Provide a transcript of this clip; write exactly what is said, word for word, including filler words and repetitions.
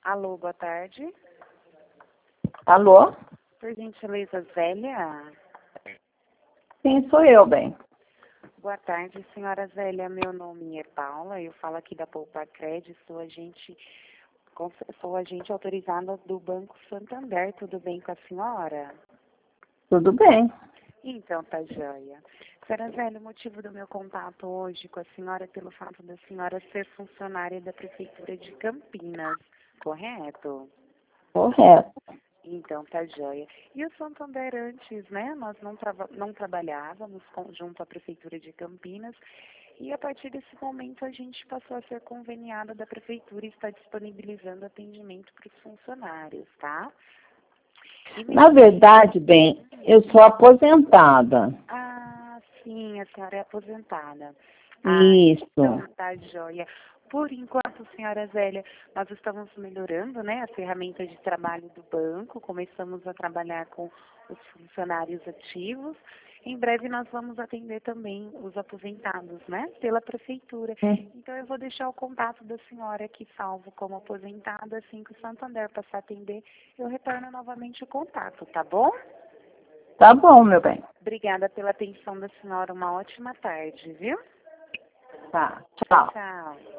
Alô, boa tarde. Alô? Por gentileza, Zélia? Sim, sou eu, bem. Boa tarde, senhora Zélia. Meu nome é Paula, eu falo aqui da Poupa Crédito, sou agente, sou agente autorizada do Banco Santander. Tudo bem com a senhora? Tudo bem. Então, tá joia. Senhora Zélia, o motivo do meu contato hoje com a senhora é pelo fato da senhora ser funcionária da Prefeitura de Campinas, correto? Correto. Então, tá joia. E o Santander antes, né? Nós não, trava, não trabalhávamos com, junto à Prefeitura de Campinas e a partir desse momento a gente passou a ser conveniada da Prefeitura e está disponibilizando atendimento para os funcionários, tá? E Na verdade, bem, eu sou aposentada. Ah, sim, a senhora é aposentada. Ah, Isso. então tá joia. Por enquanto, senhora Zélia, nós estamos melhorando, né, a ferramenta de trabalho do banco, começamos a trabalhar com os funcionários ativos. Em breve nós vamos atender também os aposentados, né, pela prefeitura. Hum. Então eu vou deixar o contato da senhora aqui salvo como aposentada, assim que o Santander passar a atender, eu retorno novamente o contato, tá bom? Tá bom, meu bem. Obrigada pela atenção da senhora. Uma ótima tarde, viu? Tá. Tchau. Tchau.